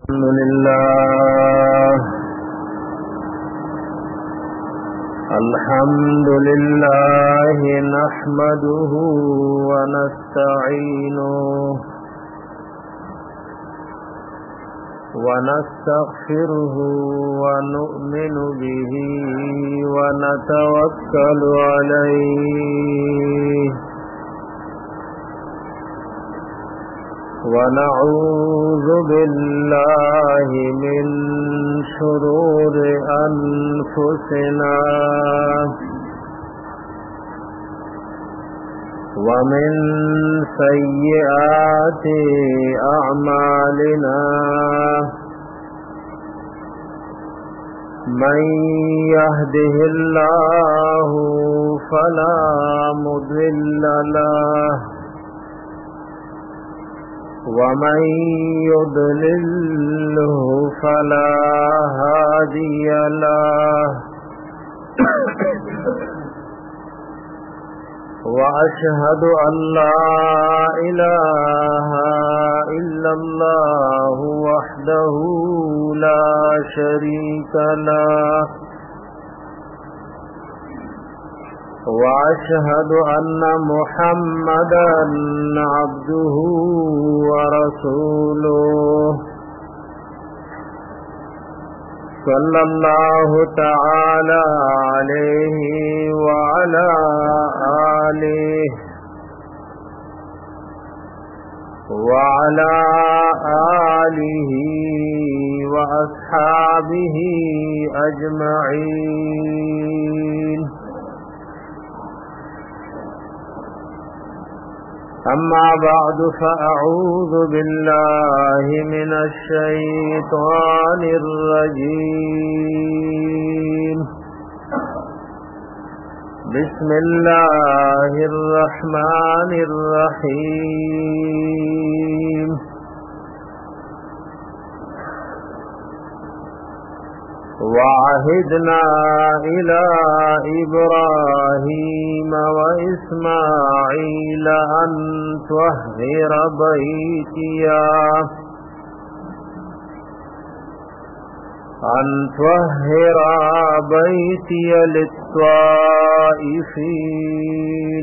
الحمد لله نحمده ونستعينه ونستغفره ونؤمن به ونتوكل عليه ونعوذ بالله من شرور أنفسنا ومن سيئات أعمالنا من يهده الله فلا مضل له ومن يضلله فلا هادي له وأشهد أن لا إله إلا الله وحده لا شريك له وأشهد أن محمدا عبده ورسوله صلى الله تعالى عليه وعلى آله وأصحابه أجمعين. أما بعد فأعوذ بالله من الشيطان الرجيم. بسم الله الرحمن الرحيم. وعهدنا إلى إبراهيم وإسماعيل أن طهر بيتي للطائفين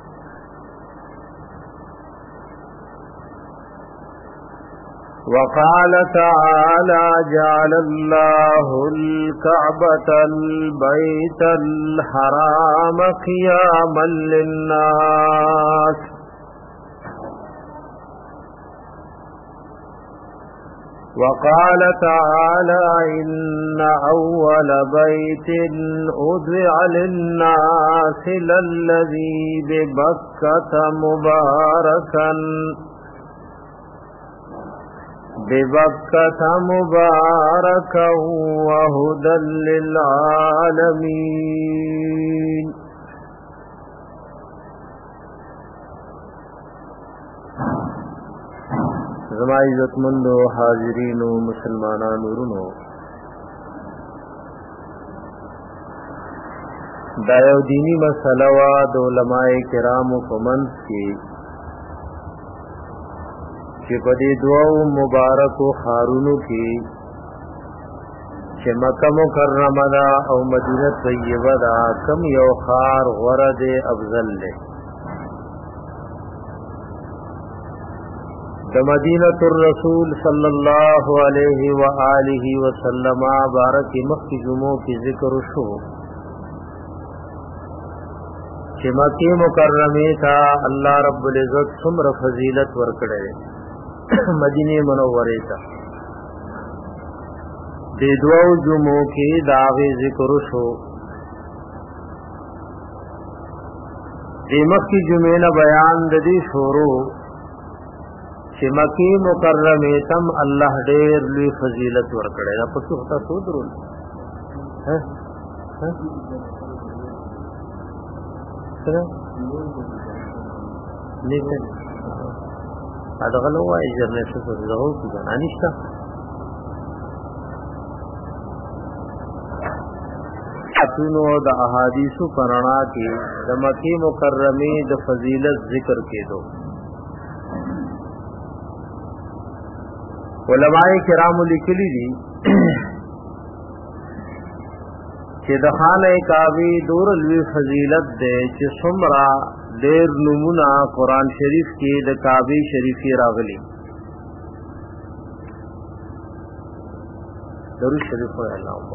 وقال تعالى جعل الله الكعبة البيت الحرام قياما للناس وقال تعالى إن أول بيت أوضع للناس للذي ببكة مباركا وهدى للعالمين. زما عزتمندو حاضرینو مسلمانانو ورونو، دا یو دینی مسله وا د علماء کرامو په منځ کې چې په دې دوو مبارکو ښارونو کې چې مکه مکرمه ده او مدینه طیبه ده، کم یو ښار غوره دی، افضل دی؟ د مدینه الرسول صلی الله علیه و آله وسلم بارک مخکې جمعو کې ذکر شو چې مکه مکرمه ته الله رب العزت څومره فضیلت ورکړي، مدینه منوره ته د دوو جمعو کې داغه ذکر شو. د مکه جمعې نه بیان د دې شروع چې مکه مکرمه تم الله ډېر لوی فضیلت ورکړي. دا پڅو تاسو درول سره نیته ادغلو وای جرنه څه زغو کی انشتا اتونو د احادیثو پرانا کې د مکه مکرمه د فضیلت ذکر کېدو. علماء کرام لیکلی دي چې د خانه کعبه دور لوی فضیلت ده چې څومره ډېر نمونه قران شریف کې د کعبه شریفي راغلي. درود شریف وای الله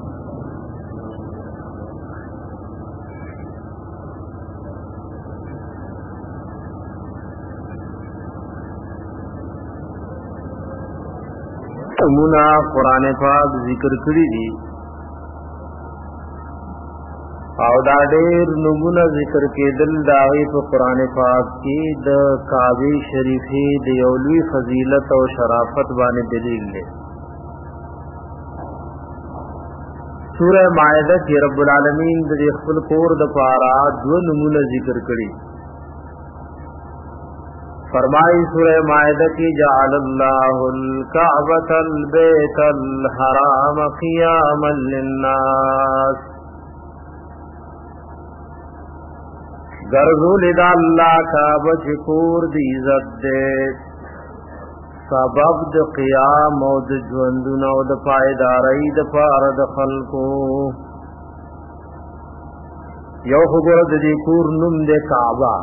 نمونه قران پاک ذکر کړی دي او دا ډېر نمونه ذکر کېدل داوی په قران پاک کې د کعبه شریفي د یو لوی فضیلت او شرافت باندې دلیل دی. سورہ مائده کې رب العالمین د خپل کور د پاره دو نمونه ذکر کړي. فرمایي سورہ مائده کې جعل الله الكعبة البيت الحرام قياما للناس گرزول دا اللہ کعبہ چکور دی عزت دے سبب د قیام او د ژوندون او د پایداری د پاره د خلقو یو خبره د دې کور نوم د کعبه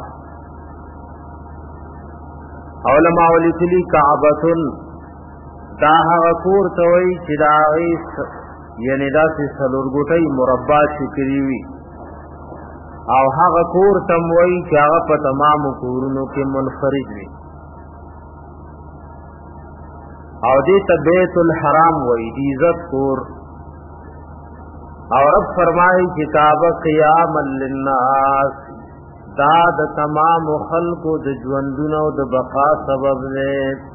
علماء لیکلي کعبۃ دا هغه کور ته وایي چې دا یعنی دا څلور ګوټي مربع شکلی وي او هغه کور تم وای چې هغه په تمام کورونو کې منفرد وي او دې ته بیت الحرام وای دی عزت کور او رب فرمایي چې کعبه قیام للناس دا د تمام خلقو د ژوندونو او د بقا سبب دی.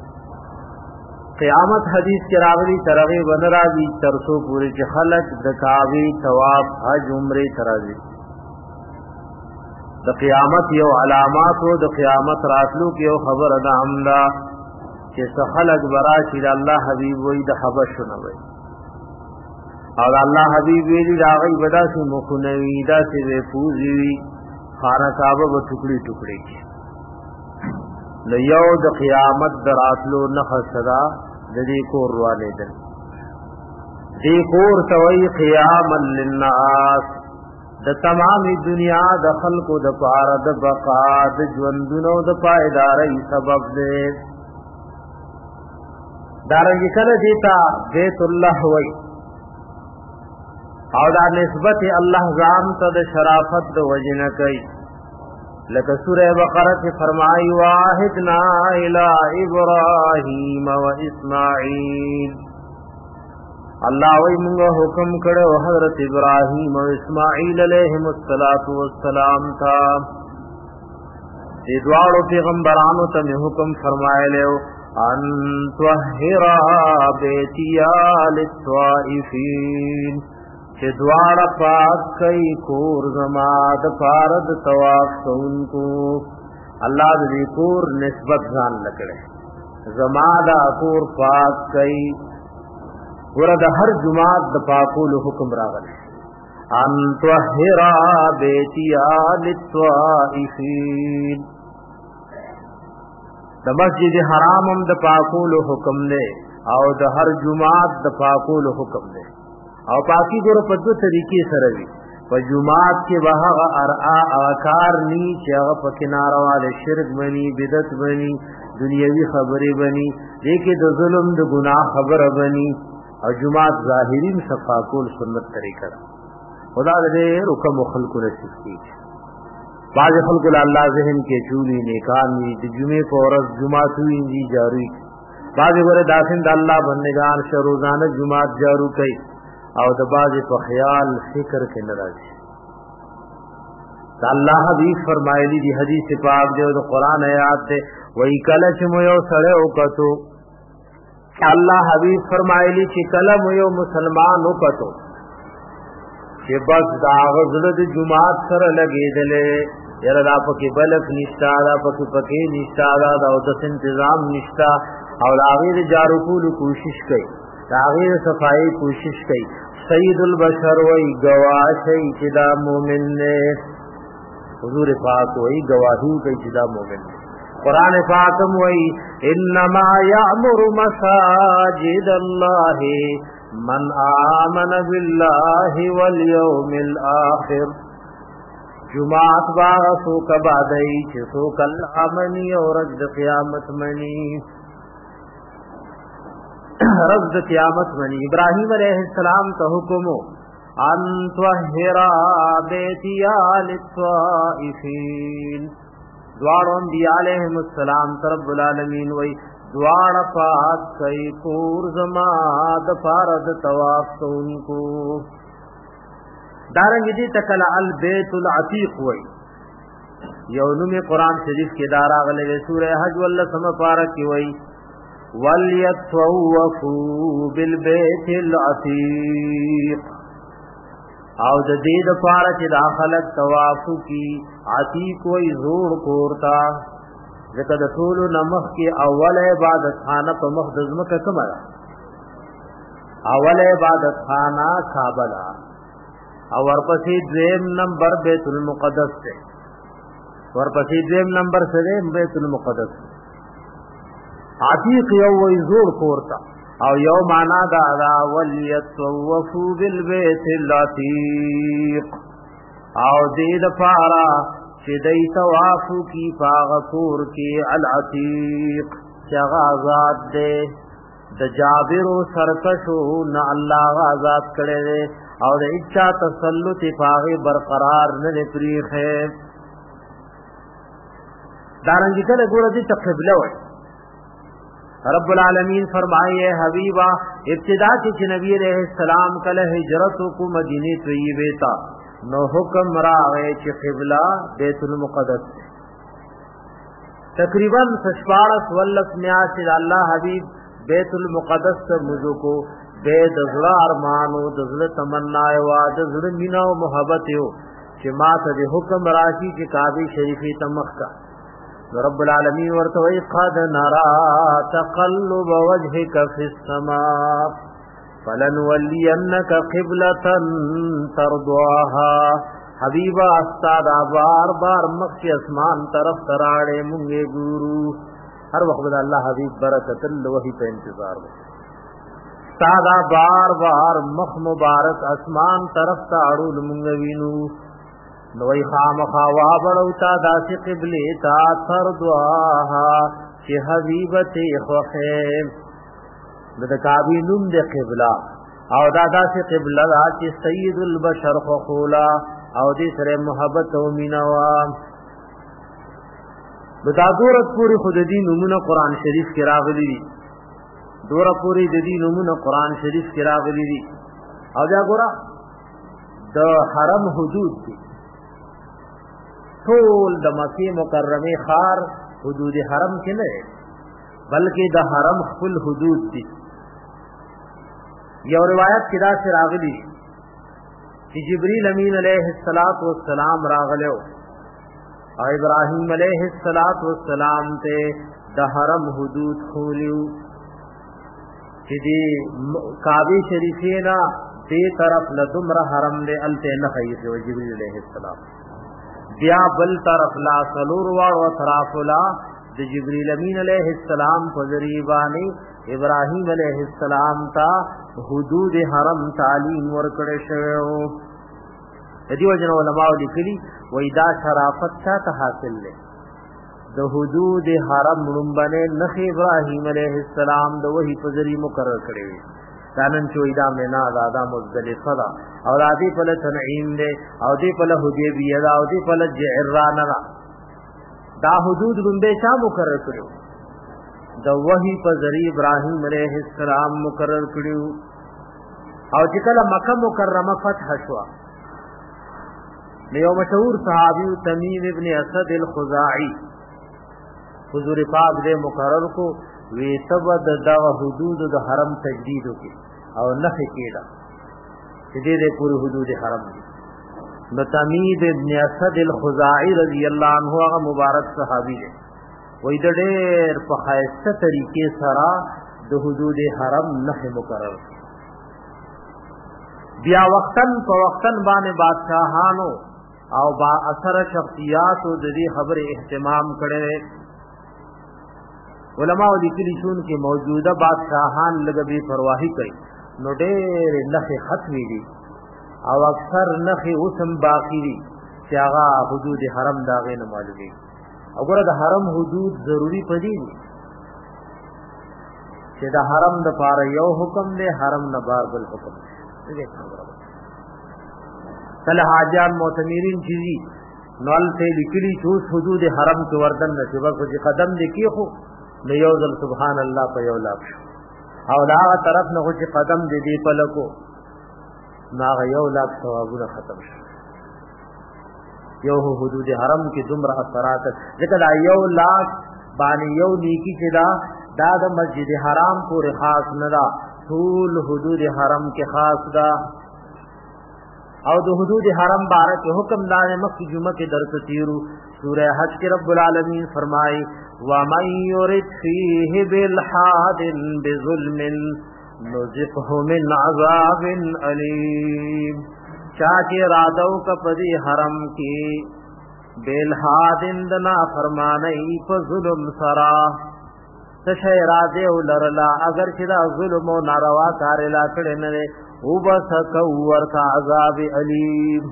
قیامت حدیث کې راغلي ترغیب ونرازي ترسو پوری چې خلق د کعبه طواف حج عمره ترازي د قیامت یو علامات او د قیامت راتلو کې یو خبر ادا امدا چې خلق براشي د الله حبيب وي د حبش نه وي او الله حبيب وی دا غي بدا سي مخنوي دا سي پوزي خانه کعبه په ټوکړي ټوکړي نو یو د قیامت دراتلو نه خصدا د دې کور والے دل دې کور توي قیام للناس د تمامي دنیا د خلقو د پاره د بقا د ژوندونو د پایداري سبب دی. دارنګه کله دیتا بیت الله وای او دا نسبت الله ځان ته د شرافت د وجنه کوي لکه سوره بقره کې فرمایي واحدنا الی ابراهیم و اسماعیل اللہ وی منگا حکم کڑو حضرت ابراہیم و اسماعیل علیہم السلام تھا دیدوارو پیغمبرانو تم حکم فرمائے لے ان توہرا بیتیا للطوائفین چه دوار پاک کئی کور زماد پارد تواف سنکو اللہ دی کور نسبت زان لکڑے زمادہ کور پاک کئی ورد هر جماعت د پاکول حکم راغلی ان طهرا بیتیا للطائفین د مسجد حرام هم د پاکول حکم دی او د هر جماعت د پاکول حکم دی او پاکی ګور په دوه طریقې سره وي په جماعت کې وهغه اکار ني چې هغه په کناره واله شرک بني بدعت بني دنیوي خبرې بني دغه د ظلم د ګناه خبره بني او جماعت ظاهرین صفا کول سنت طریقہ خدا دې رکم خلق نصیب کړي. بعض خلق الله ذهن کې چولی نیکان دي د جمعې په ورځ جمعه توي دي جاری بعض ګره داسین د الله بندگان شروزانه جمعه جارو کوي او د بعض په خیال فکر کې ناراضي. الله حدیث فرمایلی دی حدیث پاک دی او د قران آیات ته وای کله چې مو یو سره وکړو الله حبیب فرمایلی چې کله مو یو مسلمان وکړو چې بس دا غزل د جمعات سره لګیدلې یره دا پکې بلک نشتا دا پکې نشتا دا او د تنظیم نشتا او هغه جارو کول کوشش کوي هغه صفائی کوشش کوي سید البشر وای گواهی چې دا مؤمن نه حضور پاک وای گواهی کوي چې دا مؤمن قرآن پاکم وی انما یعمر مساجد اللہ من آمن باللہ والیوم الآخر جماعت باغ سوک بادئی چھ سوک اللہ منی اور رجد قیامت منی رجد قیامت منی ابراہیم علیہ السلام کا حکمو ان طہرا بیتیا للطائفین دوار انبیاء علیہم السلام رب العالمین وی دوار پاک کئی کور زماد فارد تواف سنکو دارنگی دی تکل البیت العتیق وی یونم قرآن شریف کے دارا غلے سورہ حج واللہ سم پارکی وی وَلْيَطْوَّفُوا بِالْبَيْتِ الْعَتِيقِ او د دې د پاره چې داخلت طواف کی عتیق وی زور کورتا ځکه د ټول نمخ کې اول عبادت خانه په مخ د ځمکه کومه اول عبادت خانه کعبه ده او ورپسې دویم نمبر بیت المقدس ده ورپسې دویم نمبر سره بیت المقدس عتیق یو وی زور کورتا او یو معنا دا ولیطوفوا بالبیت العتیق او دې د پارا چې دای طواف کی پاغفور کی العتیق چې آزاد دې د جابر سرکشو نه الله آزاد کړي او د اچا تسلط پاغه برقرار نه پریخه دارنګ کله ګور دې تقبله وای رب العالمین فرمائے حبیبا ابتدا کی نبی علیہ السلام کل ہجرت کو مدینہ طیبہ تا نو حکم راغے چې قبلہ بیت المقدس تقریبا 14 میاشت اللہ حبیب بیت المقدس سے مجھو کو بے دزلا ارمانو دزل تمنا وا دزل مینا و محبت یو چې ما ته حکم راشي چې کعبہ شریفی تمخ کا رب العالمین ورتوی قد نرا تقلب وجهك في السماء فلنولينك قبلة ترضاها حبیبا استاد بار بار مخ اسمان طرف تراڑے منگے گورو ہر وقت اللہ حبیب برکت وہی پہ انتظار استاد بار بار مخ مبارک اسمان طرف تاڑو منگے وینو نوئی خام خوا بڑوتا داس قبلی تا تردواها چی حبیبت خوخیم دا کعبی نم دے قبلہ او دا داس قبلہ دا چی سید البشر خوخولا او دی سر محبت و مینوا دا دورت پوری خود دی نمون قرآن شریف کی راغلی دی دورت پوری دی نمون قرآن شریف کی راغلی دی او جا گورا دا حرم حدود دی ټول د مکه مکرمه خار حدود حرم کې نه بلکې د حرم خپل حدود دي یو روایت کې دا سره راغلي چې جبرئیل امین علیه السلام راغلو او ابراهیم علیه السلام ته د حرم حدود خولیو چې دی کعبه شریفه نه دې طرف لدمر حرم دې الته نه خیږي او جبرئیل علیه السلام بیا بل طرف لا سلور و اطراف لا د جبرئیل امین علیہ السلام په ذریعہ ابراہیم علیہ السلام تا حدود حرم تعلیم ورکړې شوی د دې وجه علماء لیکلي وای دا شرافت ته حاصل ده د حدود حرم لومبنه نخ ابراہیم علیہ السلام د وਹੀ په ذریعہ مقرر کړی دانن چویدا مینا دادا مزدلفه دا او دادی پل تنعیم دے او دی پل حدیبیہ دا او دی پل جعرانہ دا حدود بندے شاہ مقرر کریو دا وحی پا ذریع ابراہیم علیہ السلام مقرر کریو او چکل مکہ مکرمہ فتح شوا لیو مشہور صحابی تمیم ابن اسد الخزاعی حضور پاک دے مقرر کو وی تبد دا حدود دا حرم تجدیدو کی او نخی کیڑا چیدے دے پوری حدود حرم دی تمیم ابن اسد الخزاعی رضی اللہ عنہ آغا مبارک صحابی دے وی دا دیر پا خیستہ طریقے سرا دا حدود حرم نخی مقرر بیا وقتن پا وقتن بانے بادشاہانو او با اثر شخصیاتو دا دی خبر احتمام کرے علماء لیکلي شون کې موجوده بادشاہان لږ بے پرواهي کوي نو ډېر نخې ختمې دي او اکثر نخې اوسم باقی دي چې هغه حدود حرم داغې نه معلومي وګوره د حرم حدود ضروری پدې دي چې د حرم د پاره یو حکم دی حرم نه بار بل حکم دی کله حاجان معتمرین چیزی نوال ته لیکلي چې حدود حرم کې وردن نشي بس چې قدم دې کیخو نو یو ځل سبحان الله په یو لاک او دا طرف نه چې قدم دې دی په لکو نا یو لاک ثوابونه ختم شي یو حدود حرم کې دومره اثرات ځکه دا یو لاک باندې یو نیکی چې دا د مسجد حرام پورې خاص نه دا ټول حدود حرم کې خاص دا او د حدود حرم بارے کے حکم دانے مکی جمعہ کے درس تیرو سورہ حج کے رب العالمین فرمائے وَمَن يُرِدْ فِيهِ بِالْحَادٍ بِظُلْمٍ نُذِقْهُ مِنْ عَذَابٍ أَلِيمٍ چاچے رادو کا پدی حرم کی بالحادٍ دنا فرمانئی پا ظلم سرا تشای رادے لرلا اگر چدا ظلم و ناروا کارلا کڑنے وبسکو ورکا عذاب علیم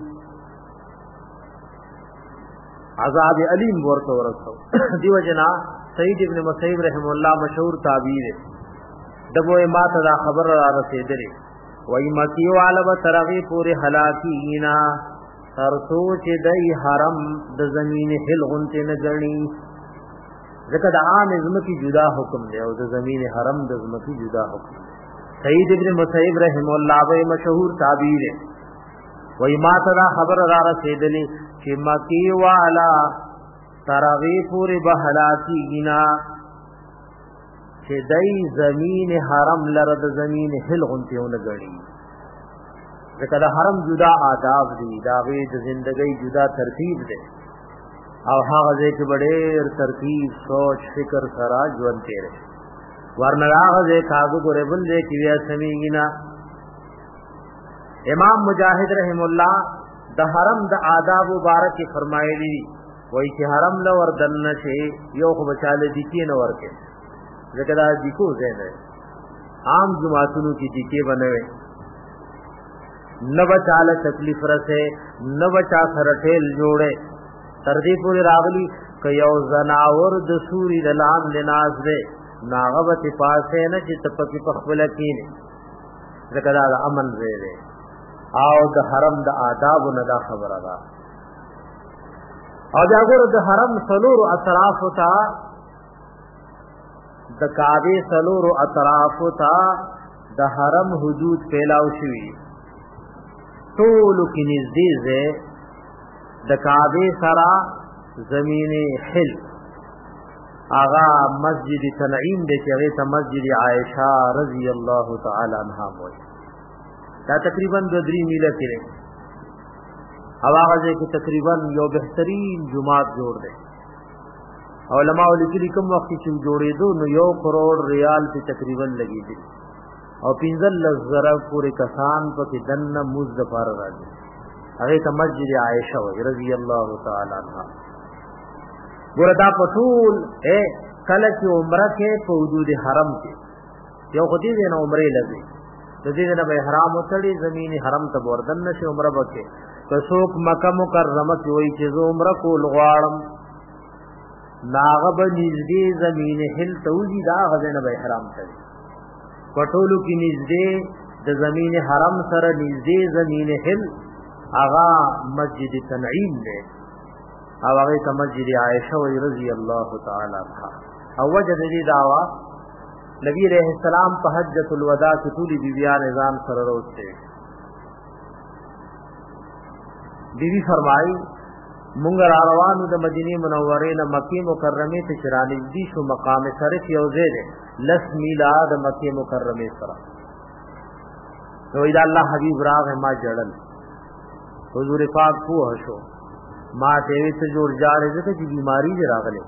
عذاب علیم ورکو ورکو دیو جنا سید ابن مسیب رحم اللہ مشہور تابعی ہے دبو ما تدا خبر را رسیدلی وای مکی والب ترغی پوری ہلاکینا ترسو چې دای حرم د زمین هل غنته نه غنی ځکه د عام ازمکی جدا حکم دی او د زمین حرم د ازمکی جدا حکم دی سید ابن مسیب رحم اللہ وی مشہور تابعی ہے وی ما تدا خبر را رسیدلی چې مکی والا ترغی پوری بحلاکی گنا چې دای زمین حرم لرد زمین هل غنتیو نگڑی ځکه د حرم جدا آداب دی داوی د زندگی جدا ترتیب دی او هغه ځکه ډېر ترتیب سوچ فکر سره ژوند تیرې ورنراغ دے کاغو گرے بل دے کیویا سمیگینا امام مجاہد رحم اللہ دا حرم دا آداب مبارک فرمائے لی وہی چی حرم لور دن نشے یو خو بچال دیکی نور کے ذکر دا دیکو زین ہے عام جماعتونو کی دیکی بنوے نہ بچال تکلیف رسے نہ بچا سرٹیل جوڑے تردی پوری راغلی کہ یو زناور د سوری دلان لناز دے ناغبت پاسے نہ چې تپکی پخبل کینه ذکر دا امن زیره او د حرم د آداب نه دا خبره ده او دا ګور د حرم سلور اطراف تا د کعبه سلور اطراف تا د حرم حدود پیلاو شوی ټول کې نږدې ده د کعبه سرا زمین حل آغا مسجد تنعیم دے کہ غیتا مسجد عائشہ رضی اللہ تعالی عنہ موئی دا تقریباً 2-3 میلہ کرے اب آغا دے کہ تقریباً یو بہترین جماعت جوڑ دے علماء لکلی کم وقتی چو جوڑے دو نو 1 کروڑ ریال پی تقریباً لگی دی اور 15 ذرا پورے کسان پا کی دن مزد پار راجی غیتا مسجد عائشہ رضی اللہ تعالی عنہ ګوردا پټول کله چې عمره کې په حدود حرم کې یو خدای دې نه عمره لګي د دې نه به احرام وتړي زمين حرم ته وردن نشي عمره وکړي که څوک مکه مکرمه کې وایي چې زه عمره کول غواړم ناغه به نږدې زمين هل توجي دا غزه نه به احرام تړي پټولو کې نږدې د زمين حرم سره نږدې زمين هل اغا مسجد تنعیم دی او هغه ته مسجد عائشہ رضی اللہ تعالی عنہا او وجد دې دعوا نبی علیہ السلام په حجۃ الوداع کې ټولي بیبیان نظام سره وروسته بیبی فرمایي مونږ را روانو د مدینه منوره نه مکه مکرمه ته چرانی دي شو مقام شریف یو ځای دی لس میلاد مکه مکرمه سره نو دا الله حبیب راغ ما جړل حضور پاک په شو ما ته ته جوړ جاړې ځکه چې بیماری دې راغله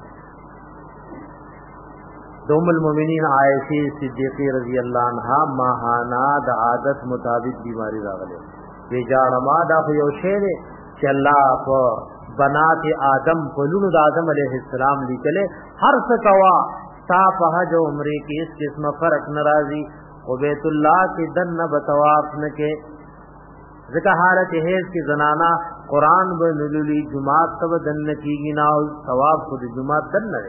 دوم المؤمنین عائشہ صدیقہ رضی اللہ عنہا ماهانا د عادت مطابق بیماری راغله وی جاړه ما دا یو شی دی چې الله په بنات آدم پلونو د آدم علیہ السلام لیکله هر څه کوا تا په حج او عمره کې اس قسم فرق ناراضي او بیت الله کې دن بتواف نه کې ځکه حالت هیڅ کې زنانا قران به نلولي جمعات ته دن کېږي نه او ثواب خود جمعات دن نه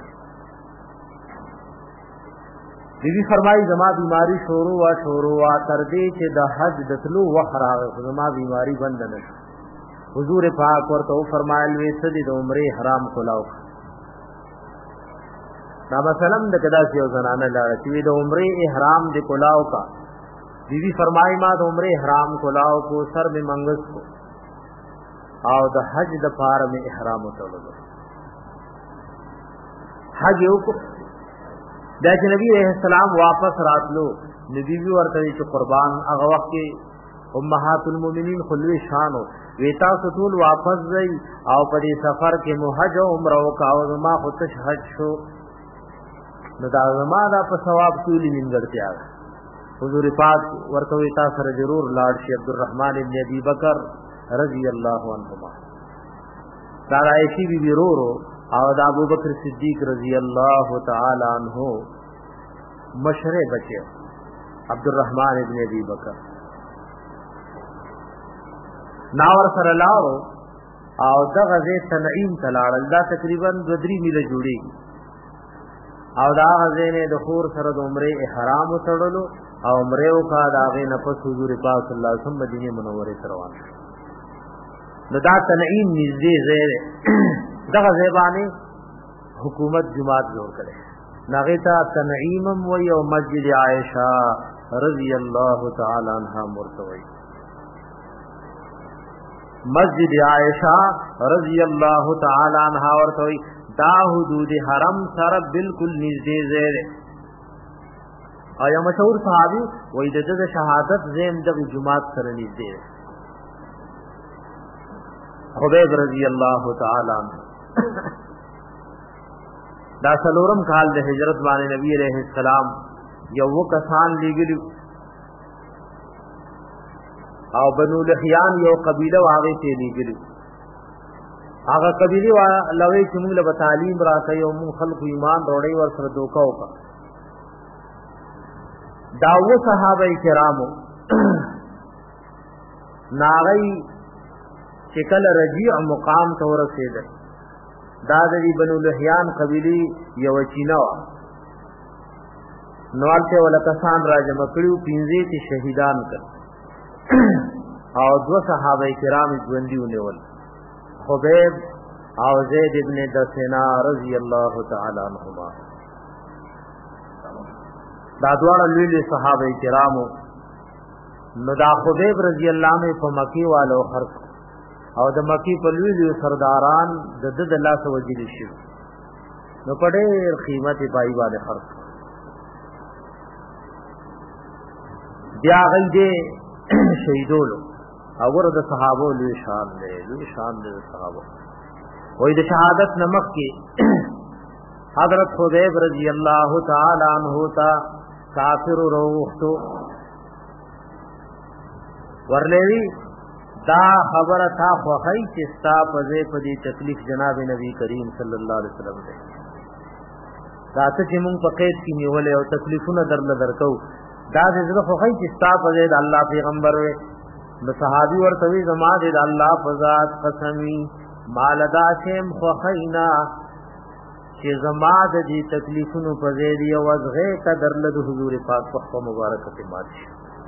بیبي فرمایي زما بیماری شروع وا تر دې چې د حج د تلو وخت راغی زما بیماری بند نه حضور پاک ورته فرمایل وې سدي د عمره حرام کولاو دا مثلا د کدا سی او زنانه لاره چې د عمره احرام د کولاو کا بیبي فرمایي ما د عمره احرام کولاو کو سر میں منګس کو او د حج د پار میں احرام وتلو حج یو کو دا چې نبی عليه السلام واپس راتلو نبی وی ورته چې قربان هغه وخت کې امهات المؤمنین خلوی شانو ویتا ستول واپس ځي او په دې سفر کې محج او عمره وکاو ما خود حج شو نو دا زما دا په ثواب کلی منګړتیا حضور پاک ورته ویتا سره ضرور لاړ شي عبدالرحمن ابن ابي بکر رضی الله عنهما دا عائشہ بی بی رو او دا ابو بکر صدیق رضی اللہ تعالی عنہ مشرے بچے عبدالرحمن ابن ابی بکر ناور سره لاړو او دغه ځای تنعیم تلاړل دا تقریبا 2-3 میله جوړي او دا غزه نه د خور سره د عمره احرام وتړلو او عمره وکا دا غې نه په حضور پاک صلی الله علیه وسلم مدینه منوره ته روان نو دا تنعیم نږدې ځای دغه ځای باندې حکومت جماعت جوړ کړي ناغه ته تنعیم و یو مسجد عائشہ رضی اللہ تعالی عنہا مرتوی مسجد عائشہ رضی اللہ تعالی عنہا ورتوی دا حدود حرم سره بالکل نږدې ځای او یو مشهور صحابي وای د شهادت زم د جمعات سره نږدې خبیب رضی اللہ تعالی عنہ دا سلورم کال د هجرت باندې نبی علیہ السلام یو کسان لګلو او بنو لحیان یو قبیله واغې ته لګلو هغه قبیله لوي چې موږ له تعلیم راځي او موږ خلق ایمان وروړي ور سره دوکا وکړه داو صحابه کرامو ناغي چې کله رجیع مقام ته ورسېدل دا د بنو لحیان قبیله یو چینه نوالته ولکسان راجم کړیو 15 تی شهیدان کړ او دو صحابه کرام ژوندۍ ونیول خبیب او زید ابن دسنا رضی اللہ تعالی عنہما دا دواړه لوی صحابه کرامو نو دا خبیب رضی اللہ عنہ په مکی والو خرڅ او د مکی په لوی سرداران د الله سو وجل شي نو په ډېر قیمت پای باندې خرڅ بیا غیدې شهیدولو او ور د صحابه لوی شان دي صحابه وې د شهادت نمک کې حضرت خبیب رضی اللہ تعالی عنہ تا کافر روحتو ورلوی دا خبر تا خوخی چې ستا پځې پدې تکلیف جناب نبی کریم صلی الله علیه وسلم دې دا چې مونږ په قید کې نیولې او تکلیفونه درکو دا دې خوخی چې ستا پځې د الله پیغمبر وې نو صحابي ورته وی زما دې د الله فزاد قسمی مالدا شم خوخینا چې زما دې تکلیفونو پځې دی او ازغه قدر له حضور پاک په مبارک ته مات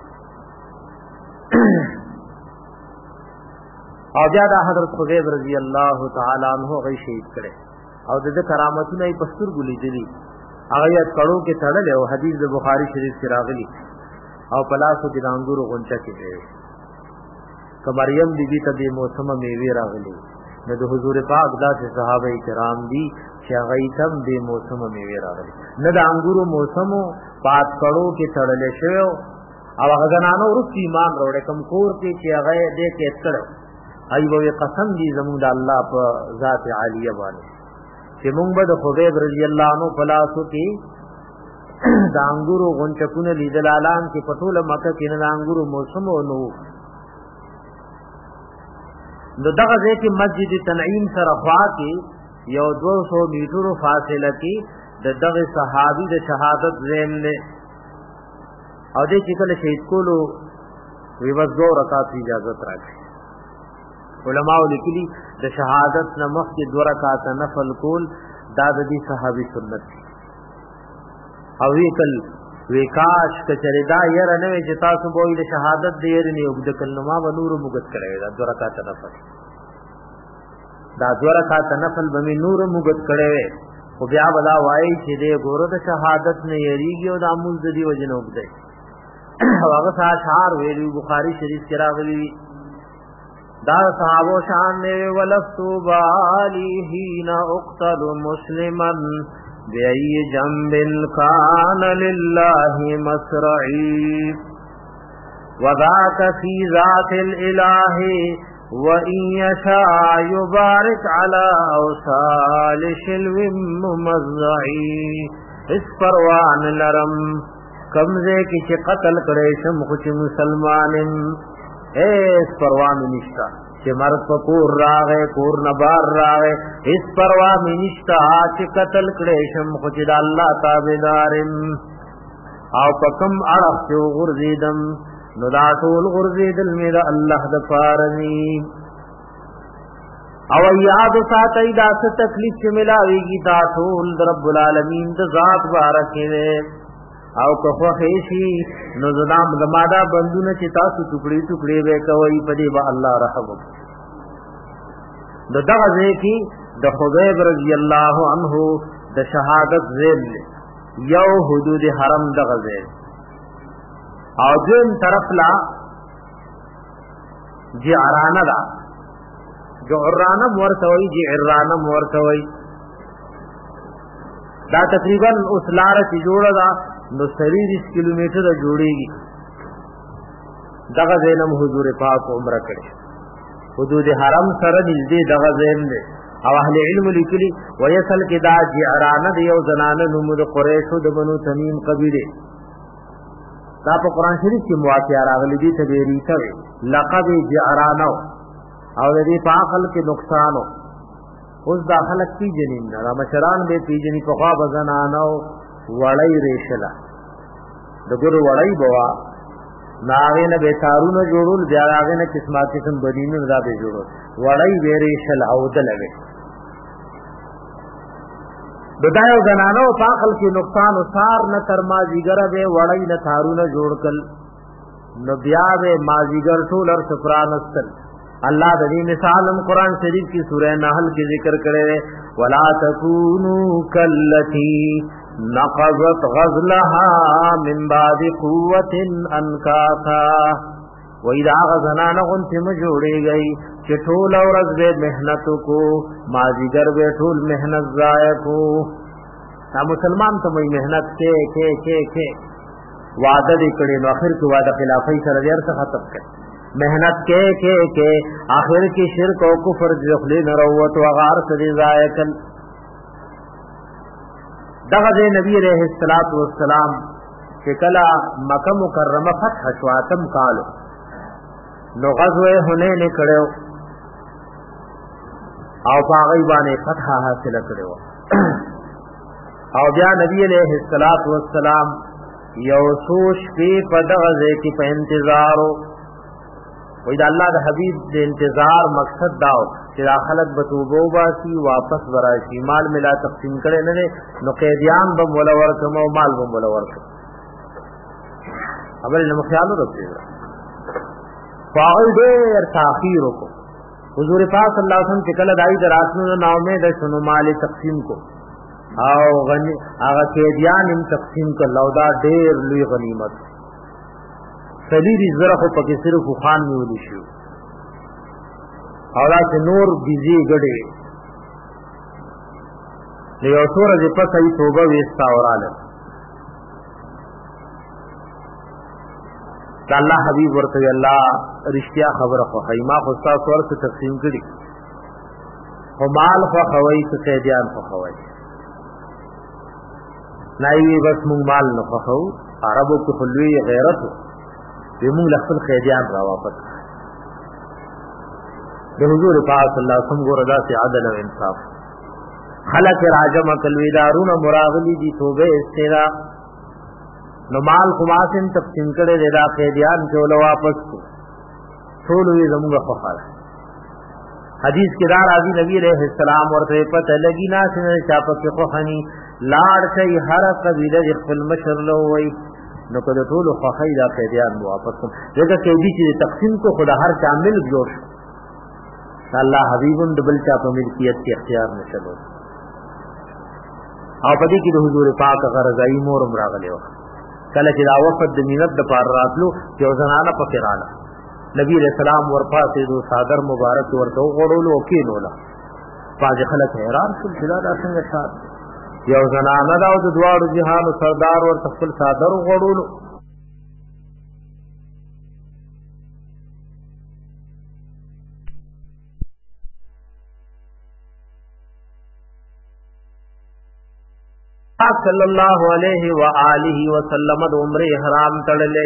او بیا دا حضرت خبیب رضی اللہ تعالی عنہ غی شهید کړي او د کرامتونه په ستر ګلې دي هغه یې کړو کې تړل او حدیث د بخاری شریف کې راغلی او پلاسو د انګورو غونچا کې دی ک مریم بیبي ته د موسم میوه راغلی نو د حضور پاک داسې صحابه کرام دي چې هغه تم د موسم میوه راغلی نه د انګورو موسمو پات کړو کې تړل شوی او هغه زنانو ورته ایمان وروړي کوم کور کې چې هغه دې کې تړل ایوه قسم دی زمون د الله په ذات عالیه باندې چې مونږ به د خبیب رضی الله عنه پلاسو کې د انګورو غونچکونه لیدل اعلان کې پټول مکه کې نه د انګورو موسم نو دغه ځای کې مسجد تنعیم سره خوا کې یو 200 میټرو فاصله کې د دغه صحابي د شهادت زم نه او دې چې کله شهید کولو وی بس 2 رکعات اجازه راکړي علماء لیکلي د شهادت نه مخکې 2 رکعات نفل کول دا د دې صحابي سنت او وکاش کچره دا ير نه چې تاسو به د شهادت د ير نه وګد کله ما به نور موږ کړی دا 2 رکعات نفل دا 2 رکعات نفل به نور موږ کړی خو بیا ولا وای چې دې ګورو د شهادت نه یریږي او د امول د دی وجنه وګدای هغه اشعار ویلي بخاری شریف کې راغلي دا صحابو شان نے ولستو بالیہین اقتل مسلما بأي جنب كان لله مسرعي وذاك في ذات الإله وإن يشاء يبارك على أوصال شلو ممزعي اس پروان لرم کمزے کی چھ قتل کرے شم خوچ مسلمان اس پروان نشتا چھ مرد پا کور راغے کور نبار راغے اس پروان نشتا چھ قتل کرے شم خوچ دا اللہ تابدارم او پکم عرف چو غرزیدم نداتول غرزیدل میرا اللہ دفارنی او یاد ساتھ دا سے تکلیف چھ ملاوی گی تاتول رب العالمین دا ذات بارکنے او کفو خیشی نو زدام زمادا بندونه چې تاسو ټوکړي ټوکړي به کوي په دې به الله رحم د دغه ځکه د خدیب رضی الله عنه د شهادت ذل یو حدود حرم دغه ځای او دین طرف لا جعرانه دا جعرانه ورتوي جعرانه ورتوي دا تقریبا اوس لار چې جوړه دا نو 30 کیلومتر جوړیږي دغه زینم حضور پاک عمره کړي حدود حرم سره نږدې دغه زین دی او اهل علم لیکلي ويسل کې دا جعرانه دی یو زنانه نوم د قریش د بنو تمیم قبیله دا په قران شریف کې مواقع راغلي دي تبيري ته لقب جعرانه او دې په عقل کې نقصان اوس داخله کی جنین را مشران به پیجنی په خوا بزنانو وړی ریشلا د ګورو وړی بوا ناغه نه به تارونه جوړول بیا هغه نه قسمه قسم بدینو را به جوړول وړی به ریشل او دلوي بدایو زنانو په خپل کې نقصان او سار نه تر ما جګره به وړی نه تارونه جوړ کل نو بیا به مازیګر ټولر سفرانستل الله د دې مثال قرآن شریف کی سورہ نحل کې ذکر کړي ولا تکونوا کلتی نقضت غزلها من بعد قوة انکاثا وَإِذَا غَزَنَانَ غُنْتِ مَجُوڑے گئی کہ ٹھول ورځ به محنت کو مازیګر به ټول محنت ضایع کو تا مسلمان ته وی محنت کې وعده دې کړي نو اخر کې وعده خلافی سره ډیر څه ختم کړي محنت کې آخر کې شرک او کفر ځخلې نه وروت او غار سره ضایع کړي دغه نبی علیہ الصلوۃ والسلام چې کله مکه مکرمه فتح شواتم کالو نو غزوه حنین کړو او هغه باندې فتح حاصل کړو او بیا نبی علیہ الصلوۃ والسلام یو سوش په دغه ځای کې په انتظارو وې د الله د حبیب د انتظار مقصد داو چې خلک به توبه واسي واپس وراشي مال ملا تقسیم کړي نه نو قیدیان به مولا ورکم او مال به مولا ورکم اول نو خیال وکړئ فاعل ډېر تاخير وکړو حضور پاک صلی الله علیه وسلم چې کله دای دراسنو نو امید شنو مال تقسیم کو او غنی هغه قیدیان هم تقسیم کړه او دا ډېر لوی غنیمت سلیری زره خو پکې صرف خان نیول شو او دا چې نور بيزي غړي له یو سورہ د پسې توبه وستا اوراله الله حبيب ورته الله رښتیا خبره خو خیمه خو تاسو ورته تقسیم کړي خو مال خو خوي څه قیدیان خو خوي نایوي بس مونږ مال نه خو عربو کې خلوی غیرت موږ خپل قیدیان را واپس د حضور پاک صلی الله علیه وسلم ګور ادا سي عدل او انصاف خلق راجم کلویدارون مراغلی دی توبه استیرا نو مال خماسن تقسیم کرے دا قیدیان چولو واپس کو ټولوی زمونږ خوخاله حدیث کې دا راځي نبی علیہ السلام ورته پته لګی ناسنه چاپ کې خوخنی لاړ شي هر قبیله خپل مشر له وای نو کله ټول خوخی دا قیدیان واپس کو دغه قیدی چې تقسیم کو خدا هر کامل جوړ الله حبیب دبل چا په ملکیت کې اختیار نشلو او پدې کې د حضور پاک غرضای مور راغلی و کله چې دا وفد د مینت د پار راتلو یو زنانه پکې رااله نبی علیہ السلام ورپاسې دو صادر مبارک ورته وغړولو او کېنولا باز خلک حیران شول چې دا څنګه شاد یو زنانه دا د دواړو جهانو سردار ورته خپل صادر وغړولو صلی الله علیه و آله وسلم د عمره احرام تړلې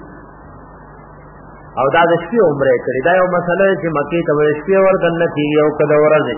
او دا د شپې عمره کړې دا یو مسله چې مکه ته شپې ورغنه کیږي او کله ورځي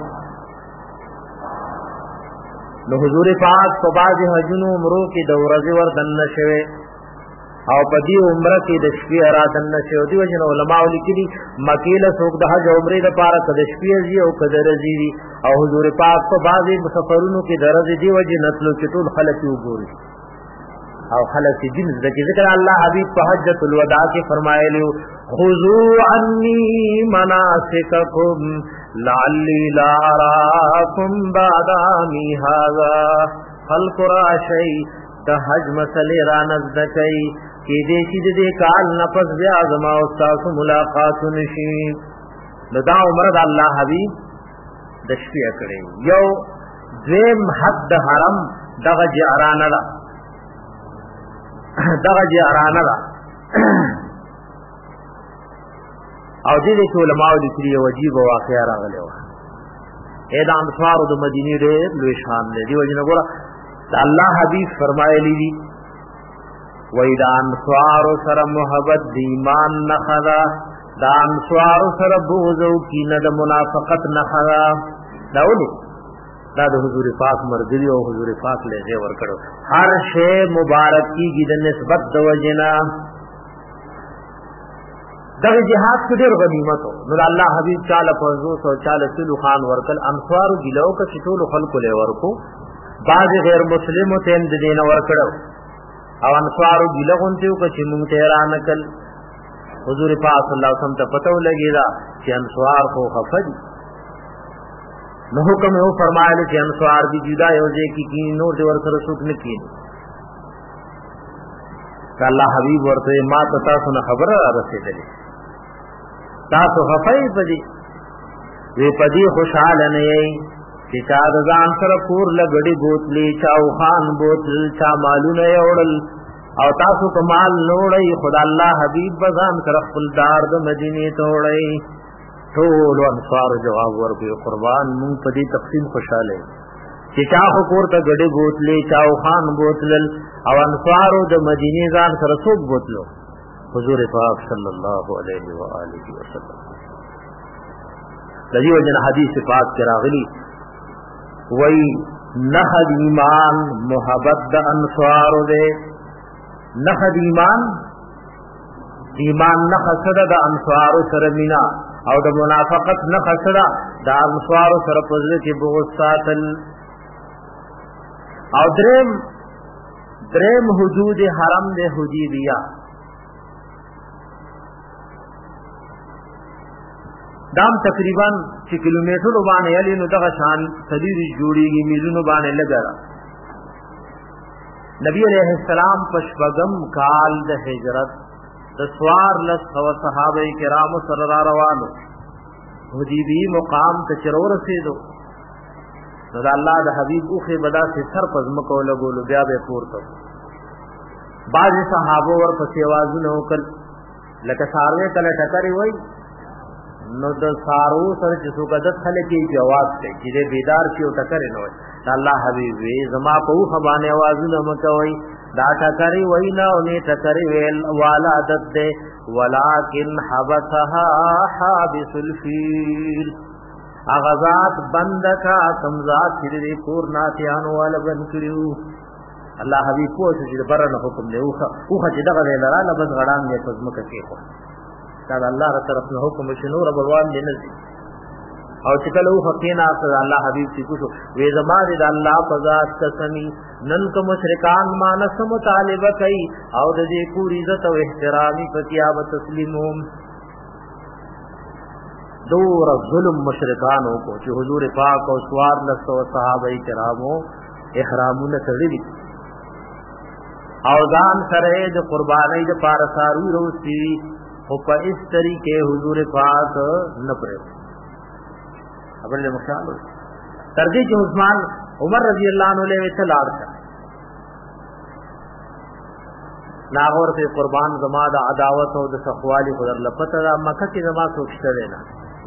نو حضور پاک په باز حجونو عمرو کې د ورځې ورغنه شوه او په دې عمره کې د شپې راتنه شوه دی وجه علماء لیکلي مکه له څوک د حج عمره لپاره د شپې ځي او کله ورځي او حضور پاک په بعضی مسافرونو کې درځي دی وجه نسلو کې ټول خلک وګوري او خلک دین ذکر الله حبیب په حجۃ الوداع کې فرمایلی خذوا عني مناسککم لعلی لا اراکم بعد عامی هذا خلق راشی د حج مسئله را نزدکی کې دې چې دې کال نفس بیا زما او تاسو ملاقات نشي دا عمره د الله حبیب د شپې کړي یو دیم حد حرم دغه جعرانه دا دغه جعرانه دا او دې کې علماء لیکلي واجب واقعا راغلی و اې د انصار د مدینه ډېر لوی شان دی وجنه ګوره الله حبیب فرمایلی دي وای د انصار سره محبت د ایمان نه خدا د انصار سره بغض او کینه د منافقت نه خدا دا ولي دا د حضور پاک مرګري او حضور پاک له ځای ور کړو هر شی مبارک کیږي د نسبت د وجنا دغه جهاد کې ډېر غنیمت نو الله حبیب تعالی په 240 خان ورکل انصار ګلو کې ټول خلق له ورکو بعض غیر مسلمو ته د دین ور کړو او انصار ګلغون ته چې مونږ ته را نکل حضور پاک صلی الله علیه وسلم ته پته ولګیدا چې انصار خو خفدي نو حکم یې فرمایلی چې انصار دی جدا یو ځای کې نور دی ورته رسوک نه کین الله حبیب ورته ما تاسو نه خبره رسیدلې تاسو خفای پدی وی پدی خوشاله نه یې چې چا د ځان سره پور لګړي بوتلې چا خان بوتل چا مالونه یوړل او تاسو کمال نوړی خدا الله حبیب بزان سره خپل دار د مدینه ته وړی ټول انصار جواب ورکړي قربان مون په دې تقسیم خوشاله چې چا حکور ته غړي بوتلې چا خان بوتل او انصار د مدینه ځان سره څوک بوتلو حضور پاک صلی الله علیه و آله وسلم دغه وجه حدیث پاک کې راغلی وای نحد ایمان محبت د انصار دې نحد ایمان نخصد د انصار سره مینا او د منافقت نخصد د انصار سره پزله کې بغض ساتل او درم حدود حرم د حدیبیه دام تقریبا 6 کیلومتر باندې یلی نو دغه شان سلیری جوړیږي میلونو باندې لګرا نبی علیہ السلام پشپغم کال د هجرت د سوار لس صحابه کرام سره را روانو حدیبی مقام ته چرور رسیدو نو الله د حبیب اوخه بدا سے سر پزمکو لګولو بیا به پورته بعض صحابه ور پسې आवाजونه وکړ لکه ساروی کله ټکرې وای نو د سارو سره چې څوک د خلک یې جواز کوي چې بیدار شي او ټکرې نه وای الله حبیب زما په خبانه आवाजونه مکوي دا ټکرې وای نه او نه ټکرې ویل والا عادت ده ولکن حبسها حابس الفیل اغزاد بندکا کمزاد چې دې کور ناتیانو والا بند کړیو الله حبیب کو چې برنه حکم دی اوخه چې دغه لراله بس غړان دې پزمکه کې خو دا الله تر طرف نه حکم شنو رب روان دي نه او چې کله اوخه کینا الله حبیب چې کو وې زما دې الله فزاد قسمی نن کو مشرکان مانس مطالبه کوي او د دې پوری عزت او احترامي پتیاب تسلیموم دور ظلم مشرکانوں کو چې حضور پاک او سوار لسو صحابه کرامو احرامونه تړلي او ځان سره د قربانۍ د پار سارو روسي او په اس طریقې حضور پاک نه پرې خبرې مشالو تر دې چې عثمان عمر رضی الله عنه له اطلاع ناغور ته قربان زما د عداوت او د سخوالي خدر لپته مکه کې زما سوچته نه